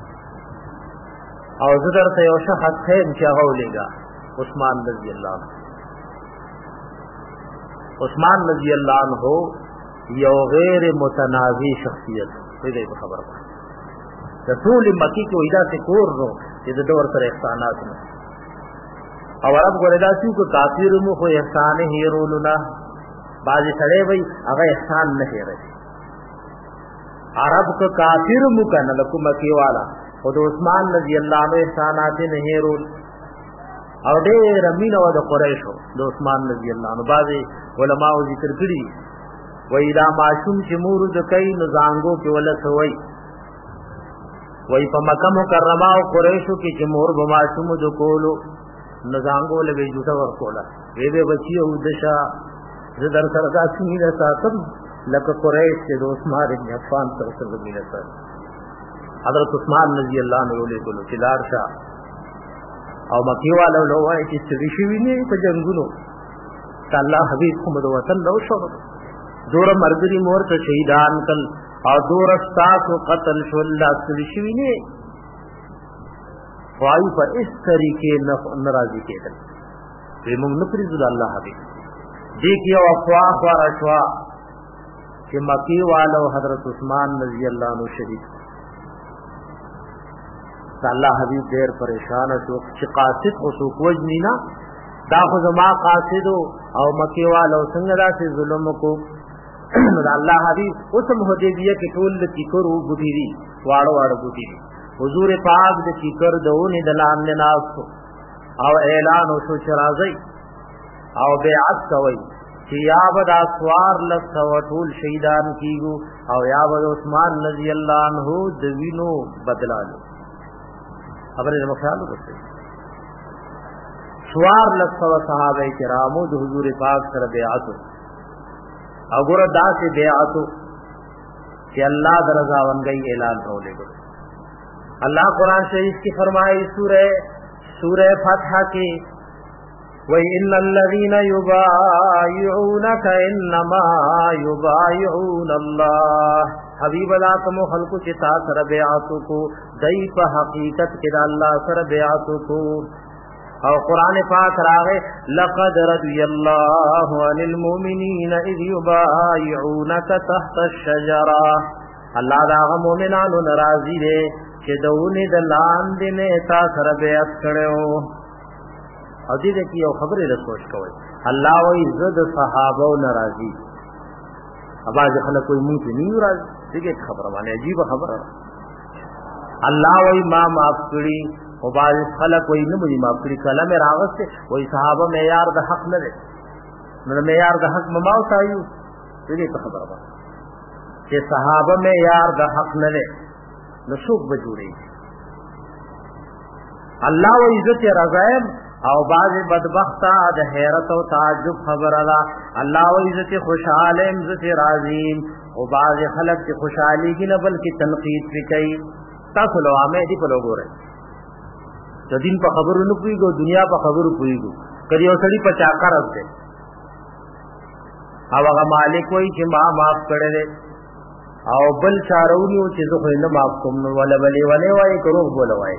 او زدر ته یو شخص خیم چې هغه ولېګا عثمان رضی الله عنه عثمان رضی الله عنه یو غیر متنازع شخصیت دې خبره ده رسول مکی کو ایدا سے کور نو چې د دور سره احسانات نو او عرب ګوردا چې کافر مو خو احسان هیرولنا باز سړی وای هغه احسان نه هیره عرب کو کافر مو کنه لکه مکی والا خود عثمان رضی الله عنه احسانات نه هیرول او ډېر امین او د قریشو د عثمان رضی الله عنه باز علماء ذکر کړي وای دا معصوم چې مورد کوي نو زانګو کې ولا سوي وای په مکه مکرمه او قریشو کې چې مور به معصوم د کولو نو زانګو له ویجوته ورکولا وی بچي او دشا زدر سره داسې نه ساتم لکه قریش چې د عثمان بن عفان سره مینه سره حضرت عثمان رضی الله عنه له کولو چې لارشا او مکی والو له وای چې سړي شي ویني په جنگونو الله حبیب محمد وطن لو شو دور مرګري مور ته شهیدان کل او دور استاق قتل شو الله سړي شي ویني وای په اس طریقې ناراضي کېدل په موږ نه پریږدو الله حبیب دې کې او افواح ورشوا چې مکی والو حضرت عثمان رضی الله عنه شهید الله حبیب ډېر پریشان شو چې قاصد خو سو کوجنی نه دا خو زما قاصد او مکی والو څنګه داسې ظلم کو الله حبیب اوس حدیبیه کې ټول کی کرو بوډيري واړو بوډيري حضور پاک د چیکر دونه د لاندې ناس او اعلان وشو چې راځي او بیعت کوي چې یا بد اسوار لسو ټول شهیدان کیږي او یا بد عثمان رضی الله عنه د وینو بدلالو خبره د مخالو کوي سوار لسو صحابه کرامو د حضور پاک سره بیعت او ګره داسې بیعت چې الله درضا ونګي اعلان کولې اللہ قرآن شریف کی فرمائی سورہ فتح کی وَإِنَّ الَّذِينَ يُبَايِعُونَكَ إِنَّمَا يُبَايِعُونَ اللَّهَ حبیب اللہ تم خلق چتا سر بیعتو کو دئی پا حقیقت کدا اللہ سر بیعتو کو اور قرآن پاک راغے لَقَدْ رَضِيَ اللَّهُ عَنِ الْمُؤْمِنِينَ إِذْ يُبَايِعُونَكَ تَحْتَ الشَّجَرَةِ اللہ داغ مومنانو نرازی دے چې دونی د لاندې نه تا سره بیعت کړو او دې کې یو خبره له سوچ کوي الله وایي زد صحابه ناراضي اباځه خلک کوئی مونږ نه راضي دغه خبره باندې عجیب خبره الله وایي ما معاف کړی او باز خلک کوئی نه مې معاف کړی کلام راغسته وایي صحابه معیار د حق نه دي نو معیار د حق مماو تایو دغه خبره ده چې صحابه معیار د حق نه دي نشوک بجوړي الله و عزت رضایم او باز بدبخت د حیرت او تعجب خبر الله الله و عزت خوشاله عزت راضیم او باز خلق کی خوشحالی کی نه بلکې تنقید وکي تاسو له عامه دي په لګوره د دین په خبرو نه پويګو دنیا په خبرو پويګو کړي او سړي په چاکر راځي او هغه مالک وای چې ما معاف کړل او بل چارونیو چې زه خو نه معاف کوم نو ولا بلی ونه وای کروغ بولوای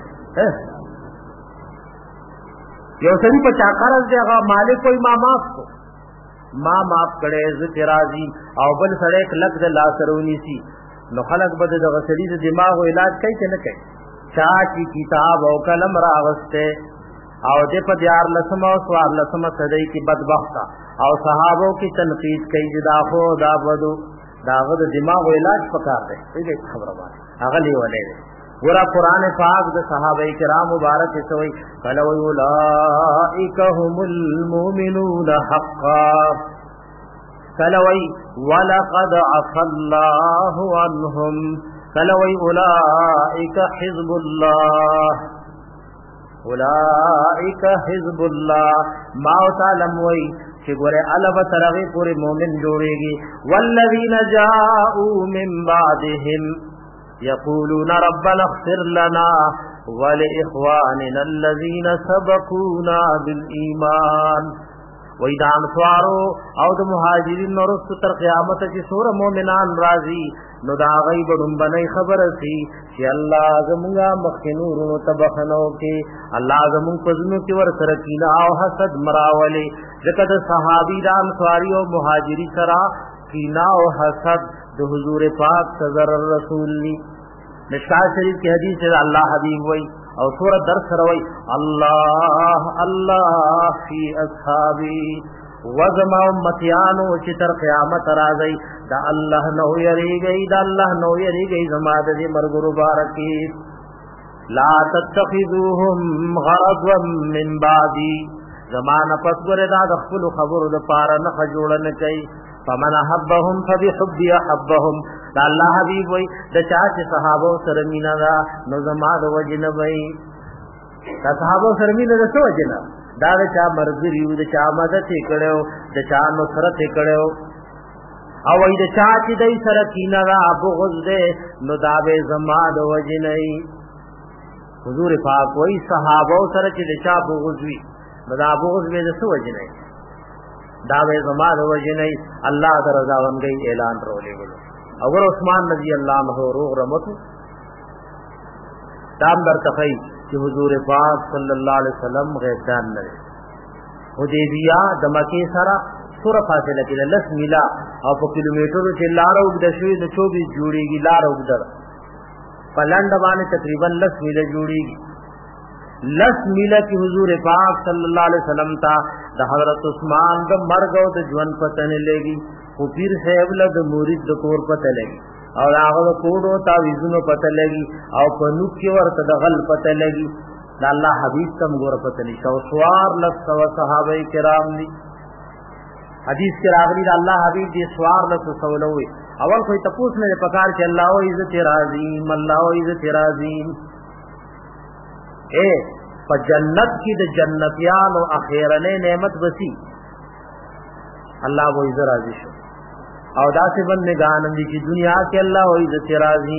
یو سړي په چاکر دی هغه مالک کوئی ما معاف کو ما معاف کړي زه راضي او بل سړی کلک د لا سرونی سي نو خلق بده د غسړي د دماغ او علاج کوي چې نه کوي چاچی کتاب او کلم راغسته او دې په دیار لسم او سوار لسم صدی کی بدبخت او صحابو کی تنقید کوي دا خو دا بدو داغه د دماغ علاج پکار دی دې خبره باندې اغلی ولې ورا قران پاک د صحابه کرام مبارک سوی قالوا اولئک هم المؤمنون حقا قالوا ولقد عفى الله عنهم قالوا اولئک حزب الله اولئک حزب الله ما تعلم وی چې ګوره الف ترغی پوری مومن جوړيږي والذین جاءوا من بعدهم یقولون ربنا اغفر لنا ولاخواننا الذين سبقونا بالایمان وای دا انصارو او د مهاجرین رست تر قیامت چې سور مؤمنان راضی نو دا غیب دنبنی خبر سی چې الله زمونږه مخنورونو تبخنو کې الله زمونږ پزنو کې ور سره کینا او حسد مراولي ځکه د صحابي د انصاری او مهاجری سره کینا او حسد د حضور پاک صدر رسول لی مشکات شریف کی حدیث ہے اللہ حبیب وئی او سورۃ درس روي الله الله فی اصحابی وزما امتیانو چې تر قیامت راځي دا الله نو یریږي دا الله نو یریږي زما د مرګ مبارکی لا تتخذوهم غرضا من بعدی زمانہ پس ګره دا د خپل خبرو د پاره نه جوړن کوي فمن حبهم فبحب يحبهم دا الله حبیب وای د چا چې صحابه سره مینا دا نو زما د وجنه وای دا صحابه سره مینا د څه وجنه دا د چا مرګ ریو د چا مدد کړو د چا نصرت کړو او وای د چا چې دای سره کینا دا بغض دې نو دا به زما د وجنه حضور پاک وای صحابه سره چې د چا بغض وی نو دا بغض به د څه وجنه دا به زما د وجنه الله درضا ونګي اعلان رولې ولو اور عثمان رضی اللہ عنہ روغ رمتو دام در تخی کہ حضور پاک صلی اللہ علیہ وسلم غیبدان نرے حدیبیہ دمکی سرا سورہ فاصلہ کی لس ملا او پا کلومیٹر چی لارا اگدر شوی دو 24 جوڑی گی لارا اگدر پلنڈ بانے تقریباً لس ملا جوڑی گی لس ملا کی حضور پاک صلی اللہ علیہ وسلم تا دا حضرت عثمان دا مرگ او دا جون پتن لگی خو پیر صاحب له د مرید د کور پته لګي او هغه کوډو تا ویزونو پته لګي او په نو کې ورته د غل پته لګي د الله حبیب تم ګور پته نشي او سوار لسو صحابه کرام دي حدیث کې راغلي د الله حبیب دي سوار لسو سولوي اول کوئی تپوس نه پکار چې الله او عزت راضی الله او عزت راضی اے په جنت کې د جنتیان او اخیرنه نعمت وسی الله و عزت راضی شو او داسې بندگان دي چې دنیا کې الله او عزت راضی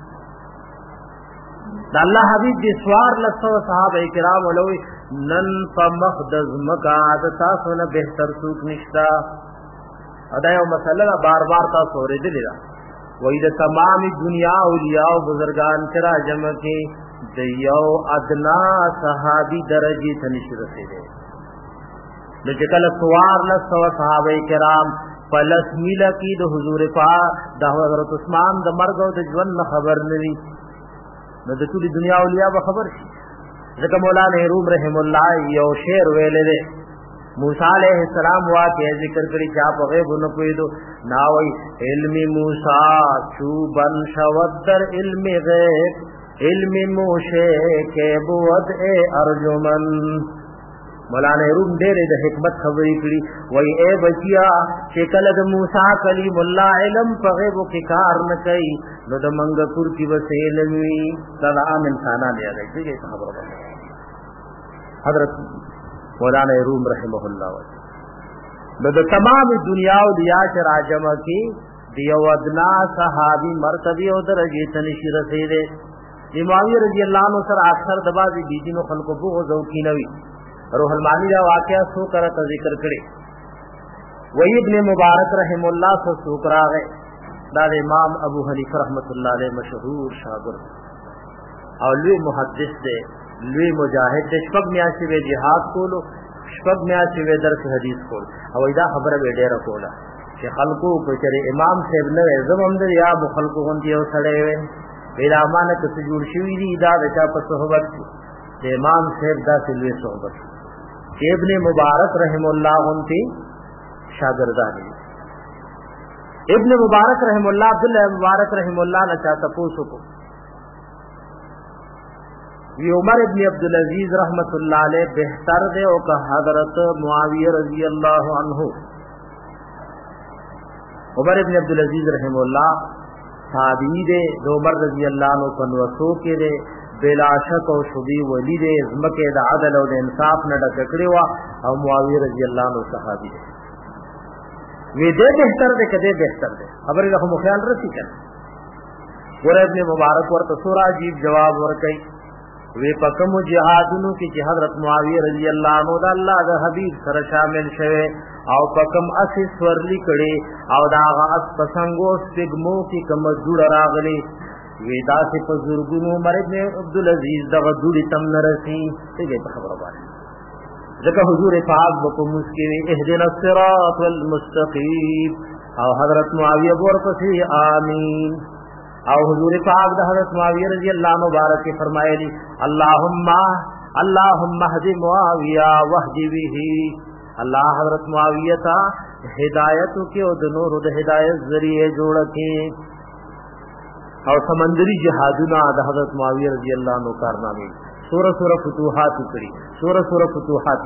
د الله حبیب دي سوار لسو صحابه کرام ولوي نن په مقدس مکه د تاسو نه بهتر څوک نشتا ادا یو مسله بار بار تاسو ورېدلې ده وای د تمام دنیا اولیاء او بزرگان کرا جمع کې د یو ادنا صحابي درجه ته نشي رسیدي د چکل سوار لسو صحابه کرام پلس میلا کی د حضور پاک د حضرت عثمان د مرګ او د ژوند خبر نوي نو د ټولي دنیا اولیاء به خبر شي ځکه مولانا روم رحم الله یو شعر ویلې ده موسی علیہ السلام واقعي ذکر کړي چې په غیب نه پوهیدو ناوي علم موسی چوبن شودر علم غیب علم موشه کې بود ارجمن مولانا روم ډېر د حکمت خبرې کړي وای اے بچیا چې کله د موسی کلیم الله علم په غیب کې کار نه کوي نو د منګپور کې وسیل وی سلام انسانان یې راځي چې خبره ده حضرت مولانا روم رحمه الله د تمام دنیا او دیا چې راجمه کې دیو ادنا صحابي مرتبه او درجه ته نشي رسیدي معاویه رضی الله عنه سره اکثر د بازي دینو خلقو بو ذوقی نوي روح المانی دا واقعہ سو کرتا ذکر کرے وی ابن مبارک رحم اللہ سے سوکرا گئے داد امام ابو حنیفہ رحمت اللہ علیہ مشہور شاگرد اور لوی محدث دے لوی مجاہد دے شپگ میاشی وی جہاد کولو شپگ میاشی وی درس حدیث کول او دا خبر بے ډیره کولا کہ خلقو کو چرے امام صاحب نے زمم در یا خلقو غندی او سڑے وے بلا امانت ته جوړ شوی دی دا د چا په صحبت د امام صاحب دا سلوي صحبت ابن مبارک رحم الله انتی شاگردانی ابن مبارک رحم الله عبداللہ مبارک رحم الله نے چاہتا پوچھو کو یہ عمر ابن عبدالعزیز رحمت اللہ علیہ بہتر دے او کہ حضرت معاویہ رضی اللہ عنہ عمر ابن عبدالعزیز رحم اللہ صحابی دے دو عمر رضی اللہ عنہ کنوسو کے دے بلا شک او شبی ولی دے زمکے دا عدل او دا انصاف نہ ڈکڑے وا او معاویہ رضی اللہ عنہ صحابی دے وی دے بہتر دے کدے بہتر دے خبر رکھو خیال رسی کر اور ابن مبارک ورته سورہ عجیب جواب ورکئی وی پکم جہادونو کی چې حضرت معاویہ رضی اللہ عنہ دا اللہ دا حبیب سره شامل شوه او پکم اسی سورلی کړي او دا اس پسنګو سپګمو کی کم جوړ راغلی وی دا سے بزرگونو عمر ابن عبدالعزیز دا دوڑی تم نرسی تے په خبره باندې ذکر حضور پاک بکو مسکوی اہدنا الصراط والمستقیم او حضرت معاویہ ورپسی آمین او حضور پاک دا حضرت معاویہ رضی اللہ مبارک فرمائے لی اللہم اہد معاویہ وحدی بیہی اللہ حضرت معاویہ تا ہدایتو کے او دنور دا ہدایت ذریعے جوڑ کے او سمندری جہادنا دا حضرت معاویہ رضی اللہ عنہ کارنامی سورہ فتوحات کری سورہ فتوحات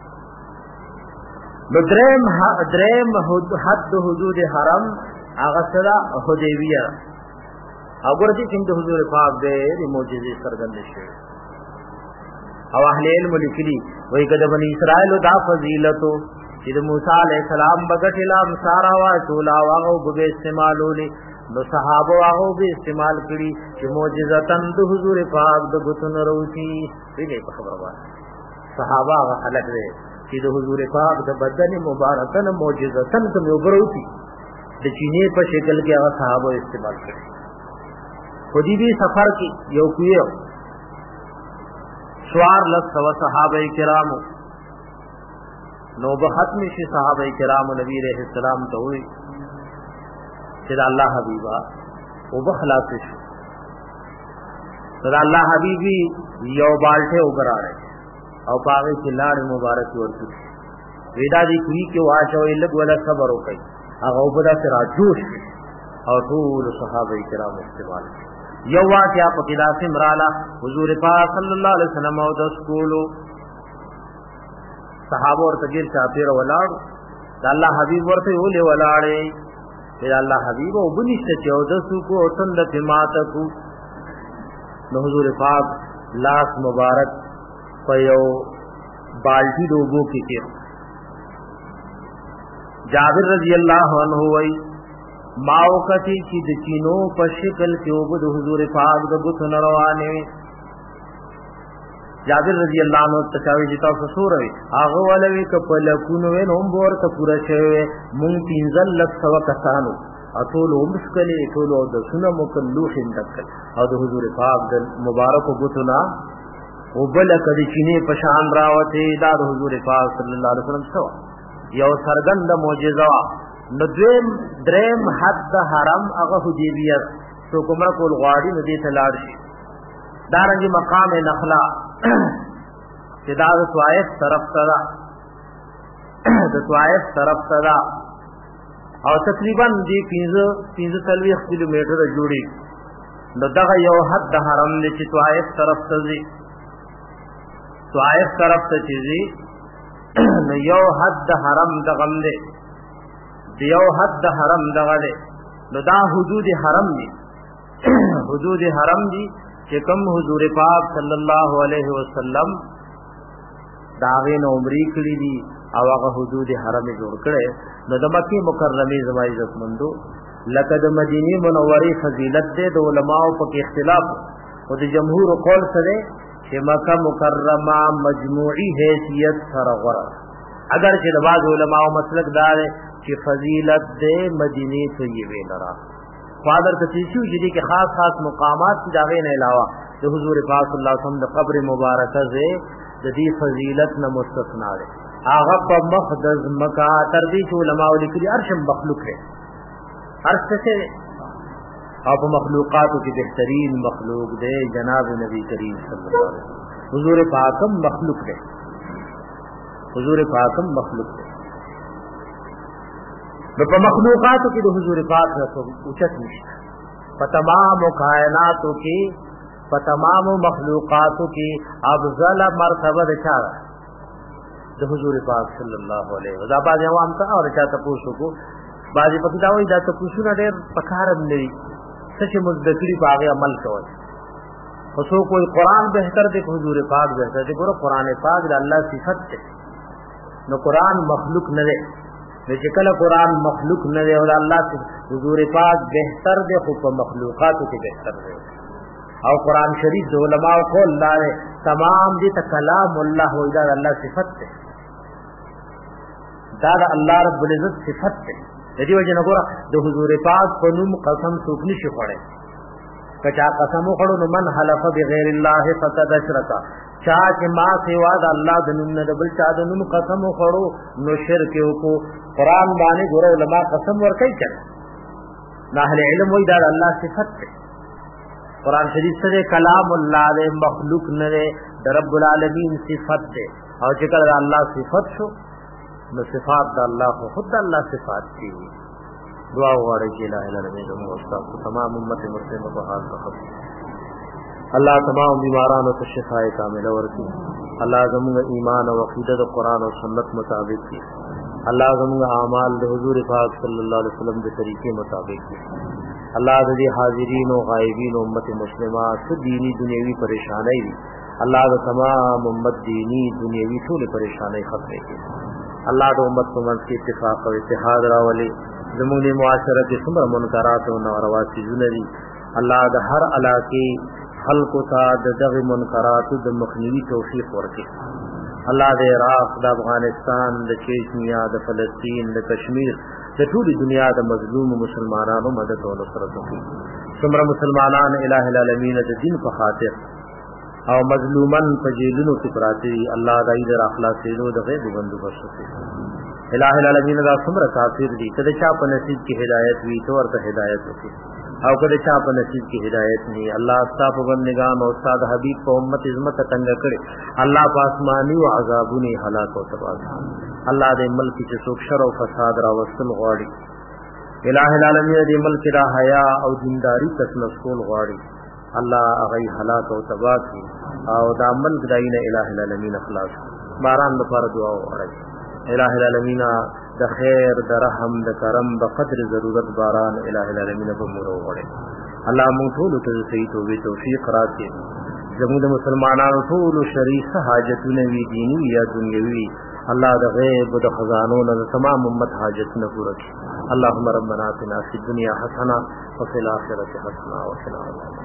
کری درم حد حدود حرم اغسرا حدیبیہ اگر دی کم دا حضور پاک دے دی موجزی سرگند شوئے او اہل علم لکلی وہی کد بنی اسرائیل دا فضیلتو چید موسیٰ علیہ السلام بگٹلا مسارا واتولا واغو بگے استعمالو لی نو صحابه هغه به استعمال کړي چې معجزاتن د حضور پاک د غتن روسی دې په خبره وایي صحابه هغه خلک دي چې د حضور پاک د بدن مبارکن معجزاتن کوم وګروتی د چینه په شکل کې هغه صحابه استعمال کړي خو دې سفر کې یو کیو سوار لس سو صحابه کرامو نو به ختم شي صحابه کرامو نبی رحمت السلام ته وي چې الله حبیبا او بخلاص شو صدا الله حبیبی یو بالټه وګراړي او پاغه چې لاړ مبارک ورته ویدا دي کوي کې واچو لګ ولا صبر وکي هغه وبدا سره جوش او ټول صحابه کرام استعمال یو واقعیا په کلاس امرالا حضور پاک صلی الله علیه وسلم او د سکولو صحابه ورته ګر چاپیر ولاړ د الله حبیب ورته ولې ولاړې کہ اللہ حبیب او بنشت چودسو کو اتند فماتکو نو حضور پاک لاس مبارک پیو بالٹی دوبو کی کر جابر رضی اللہ عنہ وی ماوکتی چی دچینو پشکل کیوبد حضور پاک دبت نروانے جابر رضی اللہ عنہ تچاوی جتا سسور وی آغا ولوی کپلکونو وی نوم بورتا پورا شوی مون تینزل لک سوا کسانو اطولو امسکلی اطولو دسونا مکلوح اندکل او دا حضور پاک دل مبارک و گتنا و بلک دی چینی پشان راوتی دا دا حضور پاک صلی اللہ علیہ وسلم سوا یو سرگند موجزوا ندویم درم حد حرم اغا حدیبیت تو کمرا کول غواری ندیت لارشی دارنگی مقام نخلا چدا د طائف طرف تدا د طائف طرف تدا او تقریبا دی 15 کیلومتر جوړي نو دغه یو حد د حرم نه چې طائف طرف ته ځي طائف طرف ته چې نو یو حد د حرم دغه نه دی یو حد د حرم دغه نو دا حدود حرم دي حدود حرم دي چې کوم حضور پاک صلی الله علیه وسلم داغه نو عمرې کړې دي او هغه حدود حرم جوړ کړي نو د مکه مکرمه زما عزت مندو لکه د مدینه منوره فضیلت ده د علماو په اختلاف او د جمهور قول سره چې مکه مکرمه مجموعي حیثیت سره غوړه اگر چې د بعض علماو مسلک دار چې فضیلت ده مدینه طیبه لرا فادر تشیشو جدی کے خاص خاص مقامات کی داغے نے علاوہ جو حضور پاک صلی اللہ علیہ وسلم قبر مبارکہ سے جدی فضیلت نہ مستثنا ہے آغا پا مخدز مکہ تردیش علماء لکلی عرش مخلوق ہے عرش سے او په مخلوقاتو کې بهترین مخلوق دی جناب نبی کریم صلی الله علیه وسلم. حضور پاکم مخلوق دی، حضور پاکم مخلوق دی. نو په مخلوقاتو کې د حضور پاک سره اوچت نشته. په تمام کائناتو کې، په تمام مخلوقاتو کې افضل مرتبه د چا د حضور پاک صلی الله علیه وسلم. دا باندې عوام ته او چا ته پوښتنه بعضی پکې دا وایي دا ته پوښتنه ډېر پکارم نه وي څه چې مذکری په هغه عمل کوي. خو څوک کوئی قرآن بهتر دی که حضور پاک بهتر دی؟ ګوره قرآن پاک د الله صفت دی، نو قرآن مخلوق نه دی. چې کله قرآن مخلوق نه دی او د الله حضور پاک بهتر دی خو په مخلوقاتو کې بهتر دی. او قرآن شریف د علماء قول لاره تمام دي ته کلام الله و دا د الله صفت دی، دا د الله رب العزت صفت دی. د دې وجه نه ګوره د حضور پاک په نوم قسم څوک نشي خوړی. که چا قسم وخوړو نو من حلف بغیر الله فقد اشرک، چا چې ما سوا د الله د نوم نه د بل چا د نوم قسم وخوړو نو شرک وکړو. قرآن باندې ګوره علما قسم ورکوي کړه، نه اهل علم وایي دا د الله صفت دی. قرآن شریف سره کلام الله دی، مخلوق نه دی، د رب العالمین صفت دی. او چې کله د الله صفت شو نو صفات د الله خو خود د الله صفات دي. دعا وغواړئ چې لا اله الا الله واستغفر تمام امت مسلمه په حال تخف. الله تمام بیمارانو ته شفاء کامله ورکړي. الله زموږ ایمان او عقیده د قرآن او سنت مطابق کړي. الله زموږ اعمال د حضور پاک صلی الله علیه وسلم د طریقې مطابق کړي. الله د دې حاضرین او غایبین امت مسلمه څه دینی دنیوي پریشانای دي الله د تمام امت دینی دنیوي ټول پریشانای ختم کړي. الله د امت په منځ کې اتفاق او اتحاد راولي. زموږ د معاشره کې څومره منکرات او ناروا چیزونه دي الله د هر علاقې خلقو ته د دغه منکراتو د مخنیوي توفیق ورکړي. الله د عراق، د افغانستان، د چچنیا، د فلسطین، د کشمیر، د ټولې دنیا د مظلوم مسلمانانو مدد او نصرت وکړي. څومره مسلمانان الٰه العالمین د دین په خاطر او مظلومن په جیلونو کې پراته دي الله دای د اخلاصېدو د غیب بندوبست وکړي. الٰه العالمین دا څومره کافر دي، کله چا په نصیب کې هدایت وي تو ورته هدایت وکړي، او کله چا په نصیب کې هدایت نه الله ستاسو په بندگان او استاد حبیب په امت عظمت څنګه کړي. الله په آسماني او عذابونی هلاک او تباہ الله دې ملک کې څوک شر او فساد را وستل غواړي الٰه العالمین دې ملک را حیا او دینداری تسلس کول غواړي الله هغه هلاک او تباہ کړي او دا ملک داینه الٰه العالمین اخلاص باران لپاره دعا وکړي. الٰه العالمین د خیر، د رحم، د کرم په قدر ضرورت باران الٰه العالمین په مور وغوړي. الله مونږ ټول ته صحیح توفیق راکړي. زموږ د مسلمانانو ټول شریف حاجتونه وی دینی یا دنیوي الله د غیب د خزانو نه تمام امت حاجتونه پوره کړي. اللهم ربنا آتنا فی الدنیا حسنه وفي الاخره حسنه وقنا عذاب